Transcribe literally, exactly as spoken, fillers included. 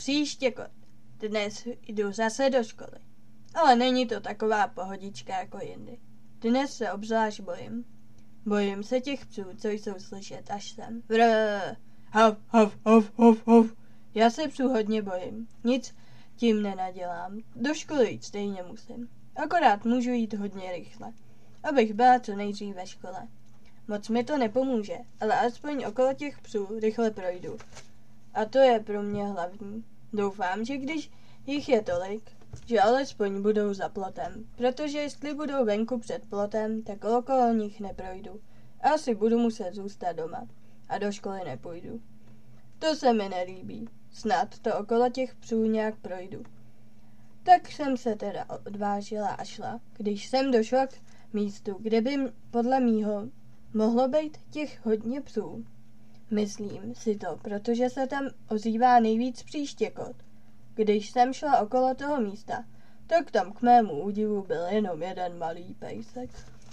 Příště kot. Dnes jdu zase do školy. Ale není to taková pohodička jako jindy. Dnes se obzvlášť bojím. Bojím se těch psů, co jsou slyšet až sem. Vrrr, hav, hav, hav, hav, hav. Já se psů hodně bojím. Nic tím nenadělám. Do školy jít stejně musím. Akorát můžu jít hodně rychle, abych byla co nejdřív ve škole. Moc mi to nepomůže, ale aspoň okolo těch psů rychle projdu. A to je pro mě hlavní. Doufám, že když jich je tolik, že alespoň budou za plotem, protože jestli budou venku před plotem, tak okolo nich neprojdu. Asi budu muset zůstat doma a do školy nepůjdu. To se mi nelíbí. Snad to okolo těch psů nějak projdu. Tak jsem se teda odvážila a šla, když jsem došla k místu, kde by podle mýho mohlo být těch hodně psů. Myslím si to, protože se tam ozývá nejvíc příštěkot. Když jsem šla okolo toho místa, tak tam k mému údivu byl jenom jeden malý pejsek.